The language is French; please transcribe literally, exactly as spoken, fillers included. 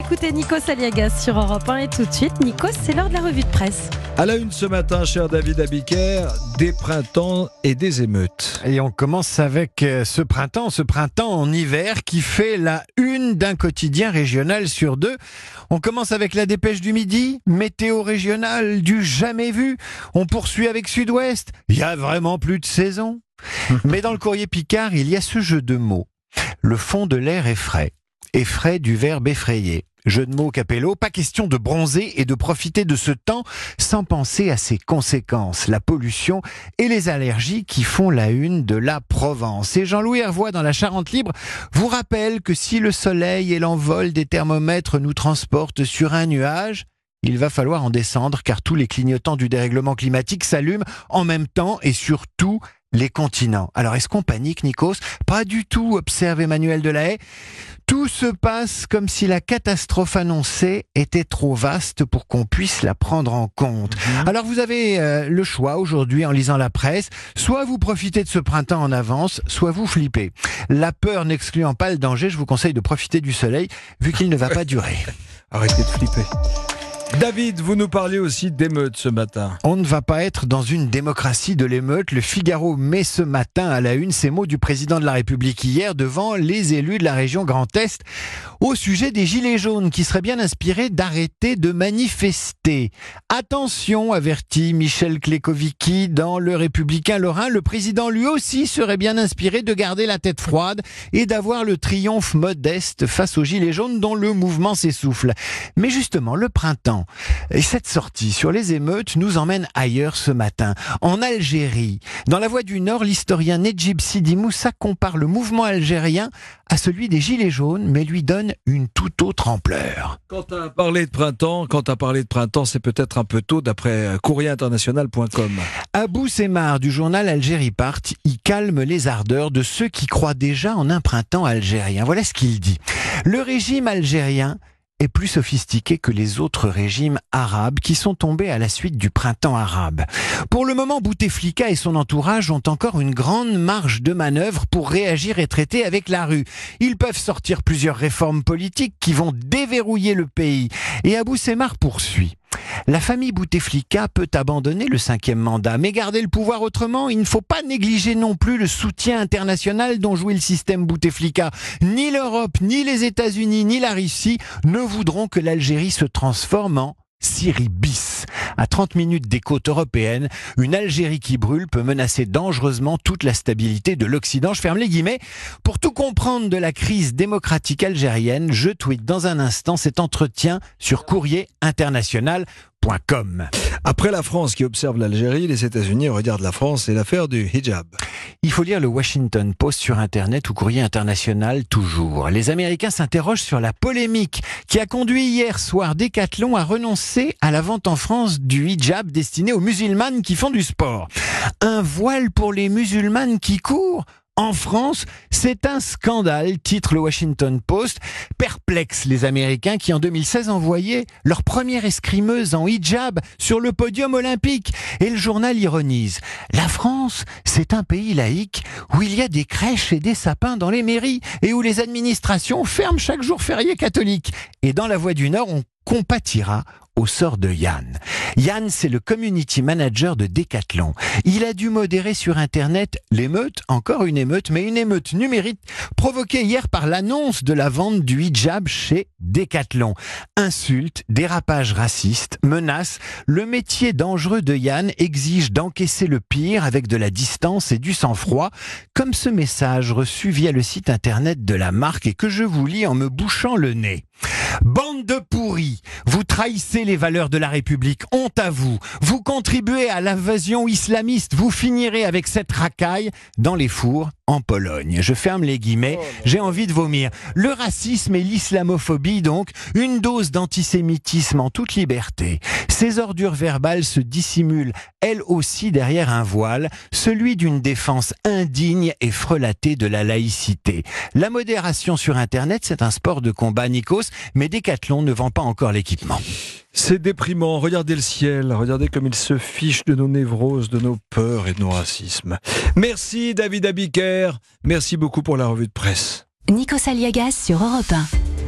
écoutez Nikos Aliagas sur Europe un et tout de suite, Nikos, c'est l'heure de la revue de presse. À la une ce matin, cher David Abiker, des printemps et des émeutes. Et on commence avec ce printemps, ce printemps en hiver qui fait la une d'un quotidien régional sur deux. On commence avec la dépêche du midi, météo régionale du jamais vu. On poursuit avec Sud-Ouest, il y a vraiment plus de saison. Mais dans le courrier Picard, il y a ce jeu de mots. Le fond de l'air est frais. Effray du verbe effrayer. Jeu de mots Capello, pas question de bronzer et de profiter de ce temps sans penser à ses conséquences, la pollution et les allergies qui font la une de la Provence. Et Jean-Louis Hervois dans la Charente Libre vous rappelle que si le soleil et l'envol des thermomètres nous transportent sur un nuage, il va falloir en descendre car tous les clignotants du dérèglement climatique s'allument en même temps et sur tous les continents. Alors est-ce qu'on panique, Nikos ? Pas du tout, observe Emmanuel Delahaye. Tout se passe comme si la catastrophe annoncée était trop vaste pour qu'on puisse la prendre en compte. Mmh. Alors vous avez euh, le choix aujourd'hui en lisant la presse. Soit vous profitez de ce printemps en avance, soit vous flippez. La peur n'excluant pas le danger, je vous conseille de profiter du soleil vu qu'il ne va pas durer. Arrêtez de flipper. David, vous nous parlez aussi d'émeutes ce matin. On ne va pas être dans une démocratie de l'émeute. Le Figaro met ce matin à la une ces mots du président de la République hier devant les élus de la région Grand Est au sujet des gilets jaunes qui seraient bien inspirés d'arrêter de manifester. Attention, avertit Michel Klékovicki dans Le Républicain Lorrain, le président lui aussi serait bien inspiré de garder la tête froide et d'avoir le triomphe modeste face aux gilets jaunes dont le mouvement s'essouffle. Mais justement, le printemps et cette sortie sur les émeutes nous emmène ailleurs ce matin, en Algérie. Dans La Voix du Nord, l'historien Nedjib Sidi Moussa compare le mouvement algérien à celui des Gilets jaunes, mais lui donne une toute autre ampleur. Quand tu as parlé de printemps, quand tu as parlé de printemps, c'est peut-être un peu tôt d'après courrier international point com. Abou Semar du journal Algérie Part y calme les ardeurs de ceux qui croient déjà en un printemps algérien. Voilà ce qu'il dit. Le régime algérien est plus sophistiqué que les autres régimes arabes qui sont tombés à la suite du printemps arabe. Pour le moment, Bouteflika et son entourage ont encore une grande marge de manœuvre pour réagir et traiter avec la rue. Ils peuvent sortir plusieurs réformes politiques qui vont déverrouiller le pays. Et Abou Semar poursuit. La famille Bouteflika peut abandonner le cinquième mandat, mais garder le pouvoir autrement, il ne faut pas négliger non plus le soutien international dont jouit le système Bouteflika. Ni l'Europe, ni les États-Unis, ni la Russie ne voudront que l'Algérie se transforme en Syrie bis. À trente minutes des côtes européennes, une Algérie qui brûle peut menacer dangereusement toute la stabilité de l'Occident. Je ferme les guillemets. Pour tout comprendre de la crise démocratique algérienne, je tweete dans un instant cet entretien sur courrier international point com. Après la France qui observe l'Algérie, les États-Unis regardent la France et l'affaire du hijab. Il faut lire le Washington Post sur Internet ou courrier international toujours. Les Américains s'interrogent sur la polémique qui a conduit hier soir Decathlon à renoncer à la vente en France du hijab destiné aux musulmanes qui font du sport. Un voile pour les musulmanes qui courent ? En France, c'est un scandale, titre le Washington Post. Perplexe les Américains qui en deux mille seize envoyaient leur première escrimeuse en hijab sur le podium olympique. Et le journal ironise. La France, c'est un pays laïque où il y a des crèches et des sapins dans les mairies et où les administrations ferment chaque jour férié catholique. Et dans La Voix du Nord, on compatira au sort de Yann. Yann, c'est le community manager de Decathlon. Il a dû modérer sur Internet l'émeute, encore une émeute, mais une émeute numérique provoquée hier par l'annonce de la vente du hijab chez Decathlon. Insultes, dérapages racistes, menaces, le métier dangereux de Yann exige d'encaisser le pire avec de la distance et du sang-froid, comme ce message reçu via le site Internet de la marque et que je vous lis en me bouchant le nez. Bande de pourris, vous trahissez les valeurs de la République, honte à vous. Vous contribuez à l'invasion islamiste, vous finirez avec cette racaille dans les fours en Pologne. Je ferme les guillemets, j'ai envie de vomir. Le racisme et l'islamophobie donc, une dose d'antisémitisme en toute liberté. Ces ordures verbales se dissimulent, elles aussi derrière un voile, celui d'une défense indigne et frelatée de la laïcité. La modération sur Internet, c'est un sport de combat, Nikos, mais Decathlon ne vend pas encore l'équipement. C'est déprimant, regardez le ciel, regardez comme il se fiche de nos névroses, de nos peurs et de nos racismes. Merci David Abiker, merci beaucoup pour la revue de presse. Nikos Aliagas sur Europe un.